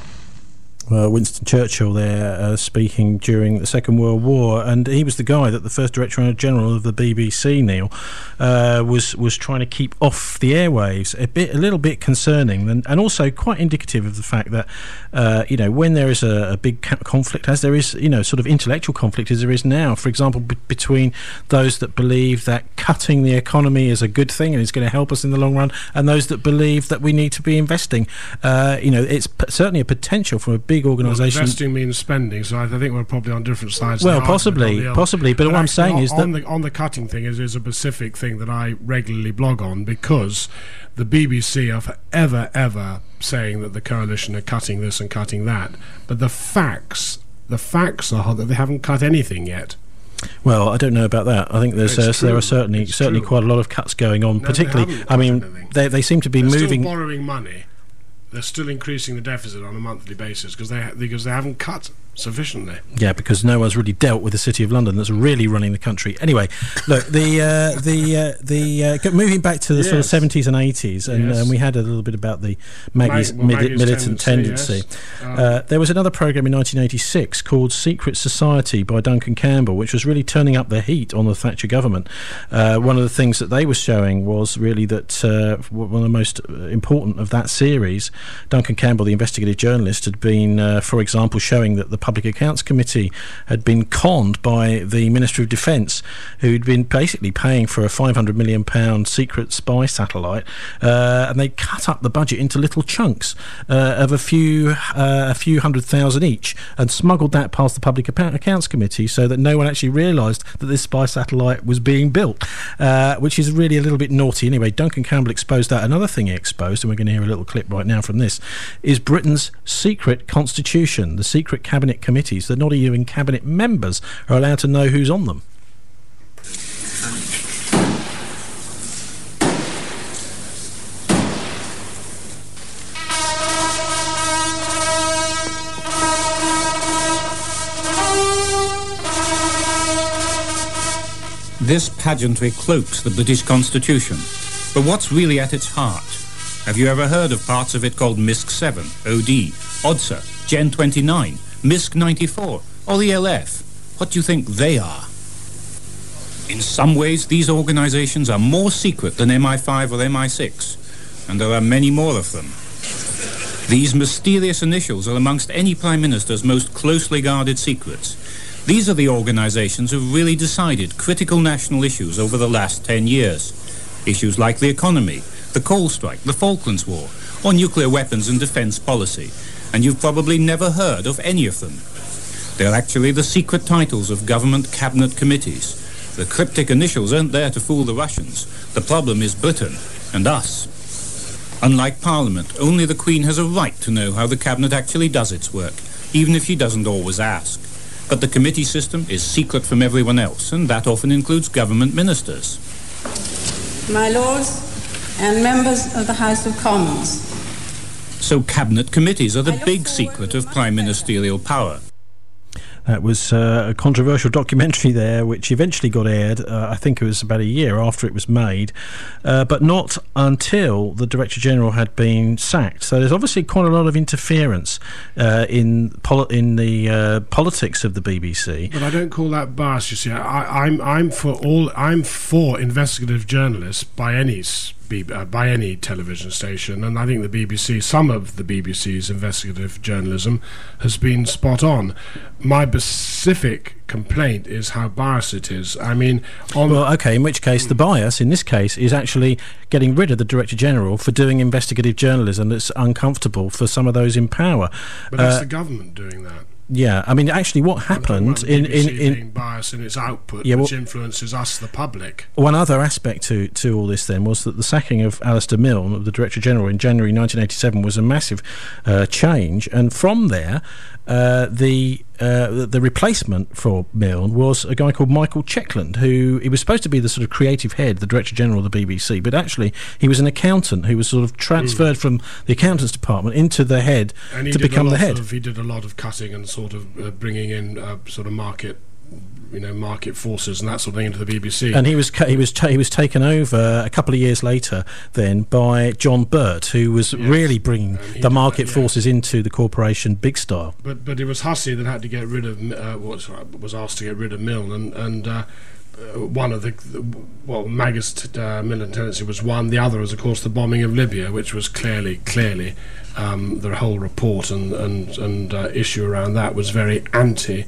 Uh, Winston Churchill there uh, speaking during the Second World War, and he was the guy that the first Director General of the B B C, Neil, uh, was was trying to keep off the airwaves. A bit, a little bit concerning, and, and also quite indicative of the fact that uh, you know, when there is a, a big conflict, as there is, you know, sort of intellectual conflict as there is now, for example, b- between those that believe that cutting the economy is a good thing and is going to help us in the long run, and those that believe that we need to be investing. Uh, you know, it's p- certainly a potential for a big organisation. Well, investing means spending, so I, I think we're probably on different sides. Well, possibly, possibly. But, but what I'm saying on, is that on the, on the cutting thing is, is a specific thing that I regularly blog on, because the B B C are forever, ever saying that the coalition are cutting this and cutting that, but the facts, the facts are that they haven't cut anything yet. Well, I don't know about that. I think there's uh, there are certainly it's certainly true. quite a lot of cuts going on. No, particularly, I mean, they they seem to be They're moving. Still borrowing money. They're still increasing the deficit on a monthly basis because they ha- because they haven't cut sufficiently. Yeah, because no one's really dealt with the City of London that's really running the country. Anyway, look, the uh, the uh, the uh, moving back to the yes. sort of seventies and eighties, and yes. um, we had a little bit about the Maggie's, Mag- well, mid- Maggie's militant tendency. tendency. Yes. Um, uh, there was another programme in nineteen eighty-six called Secret Society by Duncan Campbell, which was really turning up the heat on the Thatcher government. Uh, one of the things that they were showing was really that uh, one of the most important of that series, Duncan Campbell, the investigative journalist, had been, uh, for example, showing that the Public Accounts Committee had been conned by the Ministry of Defence, who'd been basically paying for a five hundred million pounds secret spy satellite, uh, and they cut up the budget into little chunks uh, of a few uh, a few hundred thousand each, and smuggled that past the Public Accounts Committee so that no one actually realised that this spy satellite was being built, uh, which is really a little bit naughty. Anyway, Duncan Campbell exposed that. Another thing he exposed, and we're going to hear a little clip right now from this, is Britain's secret constitution, the secret cabinet committees, that not even cabinet members are allowed to know who's on them. This pageantry cloaks the British Constitution, but what's really at its heart? Have you ever heard of parts of it called M I S C seven, O D, O D S A, Gen twenty-nine, M I S C ninety-four, or the L F? What do you think they are? In some ways, these organizations are more secret than M I five or M I six, and there are many more of them. These mysterious initials are amongst any Prime Minister's most closely guarded secrets. These are the organizations who've really decided critical national issues over the last ten years. Issues like the economy, the coal strike, the Falklands War, or nuclear weapons and defense policy. And you've probably never heard of any of them. They're actually the secret titles of government cabinet committees. The cryptic initials aren't there to fool the Russians. The problem is Britain and us. Unlike Parliament, only the Queen has a right to know how the cabinet actually does its work, even if she doesn't always ask. But the committee system is secret from everyone else, and that often includes government ministers. My lords and members of the House of Commons. So cabinet committees are the big secret of prime ministerial power. That was uh, a controversial documentary there, which eventually got aired. Uh, I think it was about a year after it was made, uh, but not until the Director General had been sacked. So there's obviously quite a lot of interference uh, in poli- in the uh, politics of the B B C. But I don't call that bias. You see, I, I'm I'm for all I'm for investigative journalists by any. S- B, uh, by any television station, and I think the B B C, some of the B B C's investigative journalism has been spot on. My specific complaint is how biased it is. I mean, on well, okay, in which case the bias in this case is actually getting rid of the Director General for doing investigative journalism that's uncomfortable for some of those in power. But that's uh, the government doing that. Yeah, I mean, actually, what happened well, in B B C in, in being biased in its output, yeah, which well, influences us, the public. One other aspect to to all this then was that the sacking of Alistair Milne, the Director General, in January nineteen eighty-seven was a massive uh, change, and from there, uh, the uh, the, the replacement for Milne was a guy called Michael Checkland, who he was supposed to be the sort of creative head, the Director General of the B B C, but actually he was an accountant who was sort of transferred mm. from the accountants department into the head to become the head. Of, he did a lot of cutting and sort of uh, bringing in uh, sort of market. You know, market forces and that sort of thing into the B B C. And he was ca- he was ta- he was taken over a couple of years later then by John Burt, who was yes. really bringing the market that, yeah. forces into the corporation big style. But but it was Hussey that had to get rid of uh, what was asked to get rid of Milne, and and uh, one of the, the well, Maggist uh, Milne tenancy was one. The other was, of course, the bombing of Libya, which was clearly clearly um, the whole report and and and uh, issue around that was very anti.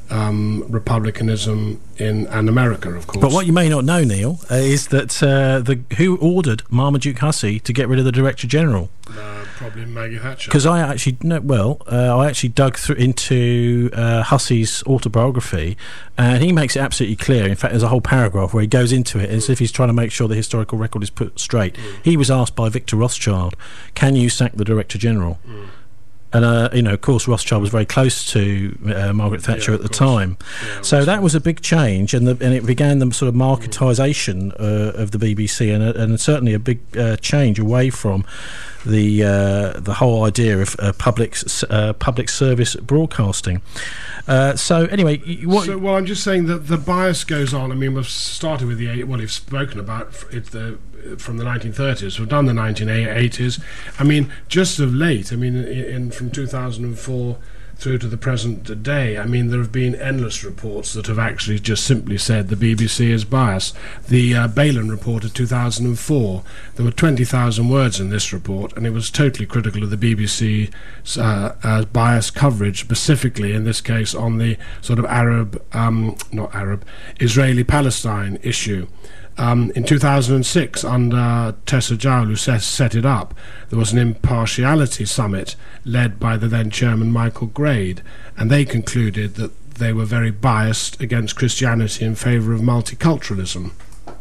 Um, republicanism in and America, of course. But what you may not know, Neil, uh, is that uh, the who ordered Marmaduke Hussey to get rid of the Director General? Uh, probably Maggie Thatcher. Because I actually no, well, uh, I actually dug through into uh, Hussey's autobiography, and he makes it absolutely clear. In fact, there's a whole paragraph where he goes into it as mm. if he's trying to make sure the historical record is put straight. Mm. He was asked by Victor Rothschild, "Can you sack the Director General?" Mm. And, uh, you know, of course, Rothschild was very close to uh, Margaret Thatcher yeah, at the course. time. Yeah, so that was a big change, and, the, and it began the sort of marketisation uh, of the B B C, and, and certainly a big uh, change away from the uh, the whole idea of uh, public uh, public service broadcasting. Uh, so anyway, what? So, well, I'm just saying that the bias goes on. I mean, we've started with the well, we've spoken about it the from the nineteen thirties. We've done the nineteen eighties. I mean, just of late. I mean, in, in from two thousand four through to the present day, I mean, there have been endless reports that have actually just simply said the B B C is biased. The uh, Balin report of two thousand four, there were twenty thousand words in this report, and it was totally critical of the B B C's uh, uh, biased coverage, specifically in this case on the sort of Arab, um, not Arab, Israeli-Palestine issue. Um, in two thousand six, under Tessa Jowell, who set, set it up, there was an impartiality summit led by the then chairman Michael Grade, and they concluded that they were very biased against Christianity in favour of multiculturalism.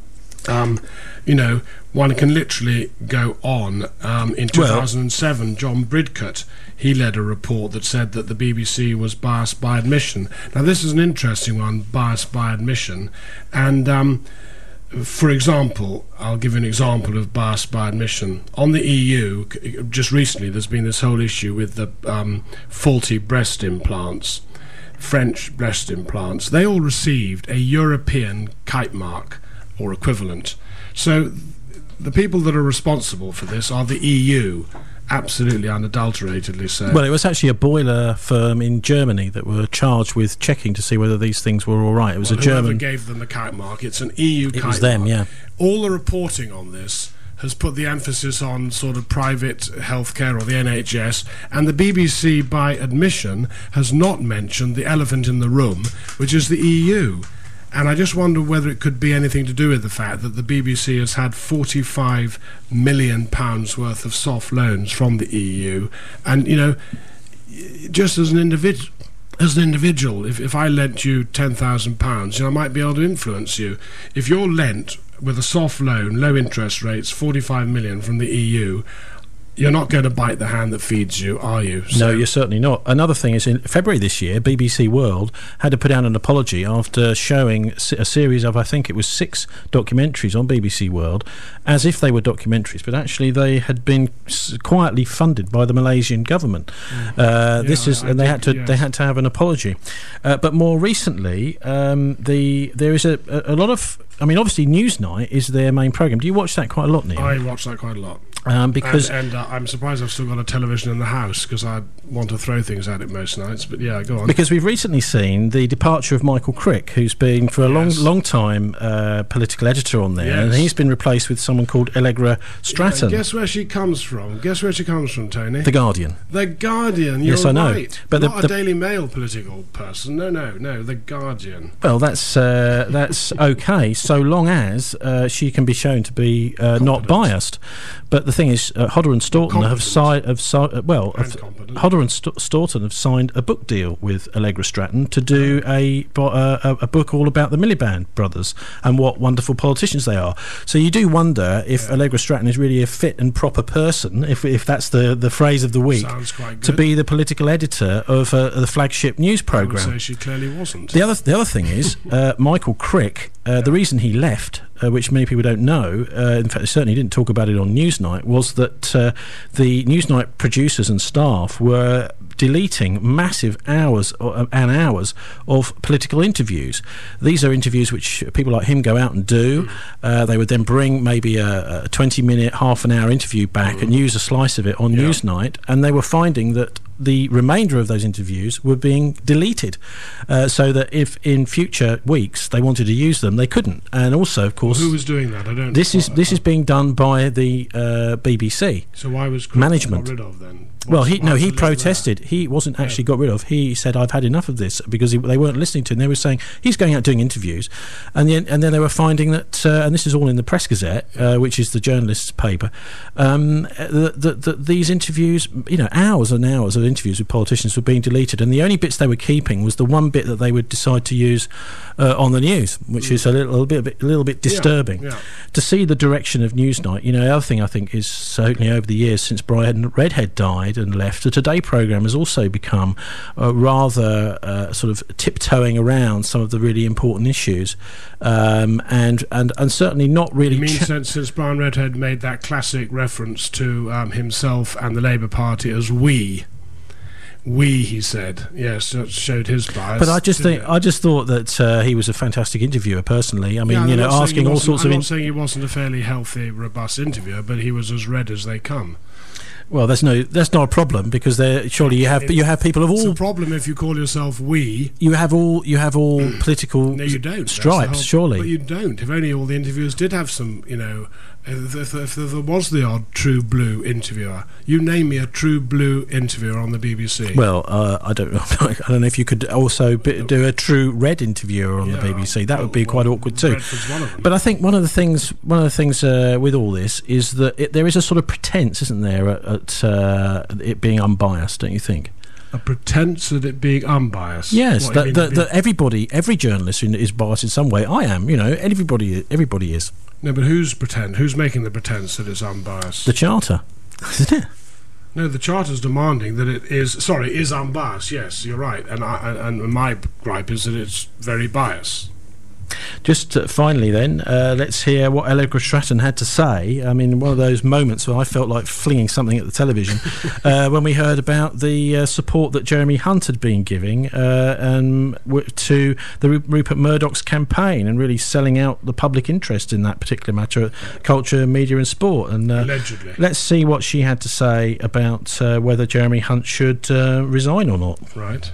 Um, you know, one can literally go on. Um, in two thousand seven, well, John Bridcut, he led a report that said that the B B C was biased by admission. Now, this is an interesting one, biased by admission, and... Um, For example, I'll give you an example of bias by admission. On the E U, just recently, there's been this whole issue with the um, faulty breast implants, French breast implants. They all received a European kite mark or equivalent. So the people that are responsible for this are the E U. Absolutely unadulteratedly so. Well, it was actually a boiler firm in Germany that were charged with checking to see whether these things were all right. It was well, a German. Whoever gave them the kite mark. It's an E U kite mark. It was them, yeah. All the reporting on this has put the emphasis on sort of private healthcare or the N H S, and the B B C, by admission, has not mentioned the elephant in the room, which is the E U. And I just wonder whether it could be anything to do with the fact that the B B C has had forty-five million pounds worth of soft loans from the E U. And, you know, just as an individual, as an individual, if, if I lent you ten thousand pounds, you know, I might be able to influence you. If you're lent with a soft loan, low interest rates, forty-five million from the E U, you're not going to bite the hand that feeds you, are you? So no, you're certainly not. Another thing is, in February this year, B B C World had to put out an apology after showing a series of, I think it was six documentaries on B B C World, as if they were documentaries, but actually they had been s- quietly funded by the Malaysian government. Mm. Uh, yeah, this is, I, I and they think, had to yes. they had to have an apology. Uh, but more recently, um, the there is a, a, a lot of. I mean, obviously, Newsnight is their main programme. Do you watch that quite a lot, Neil? I watch that quite a lot. Um, because and, and uh, I'm surprised I've still got a television in the house, because I want to throw things at it most nights. But yeah, go on. Because we've recently seen the departure of Michael Crick, who's been for a Yes. long, long time uh, political editor on there, Yes. and he's been replaced with someone called Allegra Stratton. Yeah, guess where she comes from? Guess where she comes from, Tony? The Guardian. The Guardian. You're Yes, I know. right. But the- not the- a Daily Mail political person. No, no, no. The Guardian. Well, that's uh, that's okay, so long as uh, she can be shown to be uh, not biased. But the thing is, uh, Hodder and Staunton have signed. Have si- uh, well, have, Hodder and St- Staunton have signed a book deal with Allegra Stratton to do a, bo- uh, a a book all about the Miliband brothers and what wonderful politicians they are. So you do wonder if yeah. Allegra Stratton is really a fit and proper person, if if that's the, the phrase of the week, Sounds quite good. to be the political editor of uh, the flagship news programme. I would say she clearly wasn't. The other the other thing is uh, Michael Crick. Uh, yeah. The reason he left, uh, which many people don't know, uh, in fact, they certainly didn't talk about it on Newsnight, was that uh, the Newsnight producers and staff were deleting massive hours or, and hours of political interviews. These are interviews which people like him go out and do. Mm. Uh, they would then bring maybe a, a twenty minute, half an hour interview back mm. and use a slice of it on yeah. Newsnight, and they were finding that the remainder of those interviews were being deleted, uh, so that if in future weeks they wanted to use them, they couldn't. And also, of course, well, who was doing that? I don't. This is this is being done by the uh, B B C. So why was Crick management got rid of then? What's, well, he no, he there? protested. He wasn't actually got rid of. He said, "I've had enough of this," because he, they weren't listening to him. They were saying he's going out doing interviews, and then and then they were finding that, uh, and this is all in the Press Gazette, uh, which is the journalist's paper, um, that, that, that these interviews, you know, hours and hours of interviews with politicians were being deleted, and the only bits they were keeping was the one bit that they would decide to use uh, on the news, which mm. is a little, a bit, a little bit disturbing. Yeah, yeah. To see the direction of Newsnight, you know, the other thing I think is certainly over the years since Brian Redhead died and left, the Today programme has also become uh, rather uh, sort of tiptoeing around some of the really important issues, um, and, and and certainly not really. You mean cha- since, since Brian Redhead made that classic reference to um, himself and the Labour Party as we. We, he said, yes, that showed his bias. But I just think, it? I just thought that uh, he was a fantastic interviewer. Personally, I mean, yeah, you I'm know, asking all sorts I'm of. I'm not saying he wasn't a fairly healthy, robust interviewer, but he was as red as they come. Well, there's no, that's not a problem, because there surely you have, it, you have people of all. It's a problem if you call yourself we. You have all, you have all political. No, you don't. Stripes, whole, surely. But you don't. If only all the interviewers did have some, you know. If, if, if there was the odd true blue interviewer, you name me a true blue interviewer on the B B C. Well, uh, I don't know. I don't know if you could also b- do a true red interviewer on yeah, the B B C. That well, would be quite well, awkward too. One of them. But I think one of the things, one of the things uh, with all this is that it, there is a sort of pretense, isn't there, at, at uh, it being unbiased? Don't you think? A pretense at it being unbiased. Yes, what, that, that, that everybody, every journalist is biased in some way. I am, you know, everybody, everybody is. No, but who's pretend? Who's making the pretense that it's unbiased? The Charter, isn't it? No, the Charter's demanding that it is. Sorry, is unbiased. Yes, you're right. And I, and my gripe is that it's very biased. Just uh, finally then, uh, let's hear what Allegra Stratton had to say. I mean, one of those moments where I felt like flinging something at the television uh, when we heard about the uh, support that Jeremy Hunt had been giving uh, and w- to the Ru- Rupert Murdoch's campaign, and really selling out the public interest in that particular matter, culture, media and sport. And uh, allegedly. Let's see what she had to say about uh, whether Jeremy Hunt should uh, resign or not. Right.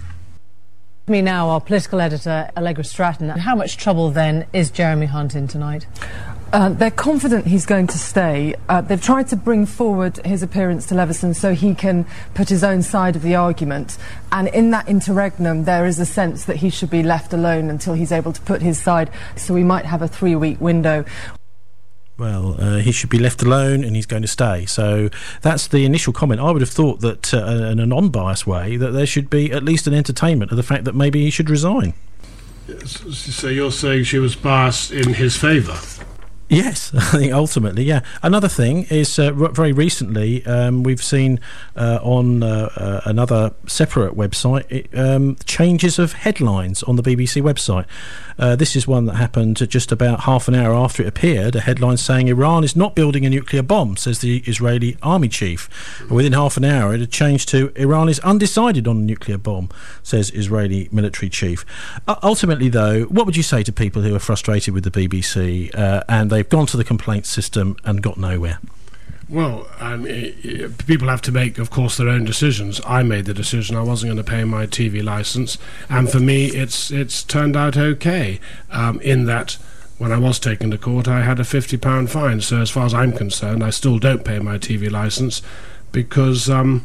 Me now, our political editor, Allegra Stratton. How much trouble, then, is Jeremy Hunt in tonight? Uh, they're confident he's going to stay. Uh, they've tried to bring forward his appearance to Leveson so he can put his own side of the argument. And in that interregnum, there is a sense that he should be left alone until he's able to put his side. So we might have a three-week window. Well, uh, he should be left alone and he's going to stay. So that's the initial comment. I would have thought that, uh, in a non-biased way, that there should be at least an entertainment of the fact that maybe he should resign. So you're saying she was biased in his favour? Yes, I think ultimately, yeah. Another thing is uh, r- very recently um, we've seen uh, on uh, uh, another separate website it, um, changes of headlines on the B B C website. Uh, this is one that happened just about half an hour after it appeared. A headline saying Iran is not building a nuclear bomb, says the Israeli army chief. Within half an hour it had changed to Iran is undecided on a nuclear bomb, says Israeli military chief. Uh, ultimately, though, what would you say to people who are frustrated with the B B C uh, and they've gone to the complaint system and got nowhere? Well, um, i i people have to make, of course, their own decisions. I made the decision I wasn't going to pay my T V licence, and for me, it's it's turned out okay. Um, in that, when I was taken to court, I had a fifty pound fine. So, as far as I'm concerned, I still don't pay my T V licence because um,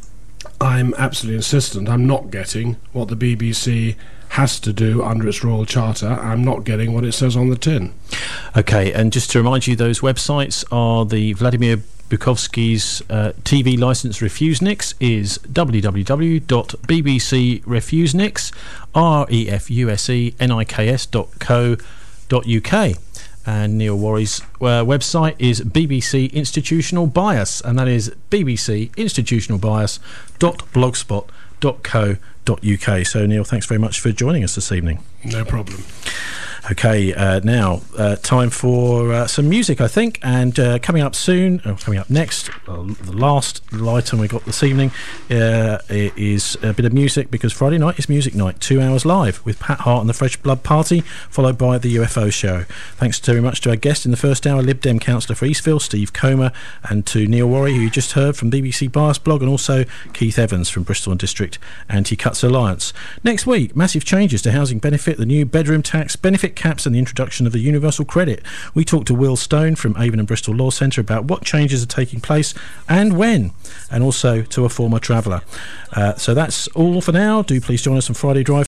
I'm absolutely insistent. I'm not getting what the B B C has to do under its Royal Charter. I'm not getting what it says on the tin. Okay, and just to remind you, those websites are the Vladimir Bukovsky's uh, T V licence Refuseniks is w w w dot b b c refuseniks, R E F U S E N I K S dot co dot U K. And Neil Warry's uh, website is B B C Institutional Bias, and that is b b c institutional bias dot blogspot dot co dot U K. So, Neil, thanks very much for joining us this evening. No problem. Okay, uh, now uh, time for uh, some music, I think, and uh, coming up soon, or coming up next, uh, the last item we got this evening uh, is a bit of music, because Friday night is music night, two hours live with Pat Hart and the Fresh Blood Party, followed by the U F O show. Thanks very much to our guest in the first hour, Lib Dem councillor for Eastville, Steve Comer, and to Neil Warry, who you just heard from B B C Bias blog, and also Keith Evans from Bristol and District Anti-Cuts Alliance. Next week, massive changes to housing benefit, the new bedroom tax, benefit caps, and the introduction of the universal credit. We talked to Will Stone from Avon and Bristol Law Centre about what changes are taking place and when, and also to a former traveller. Uh, so that's all for now. Do please join us on Friday Drive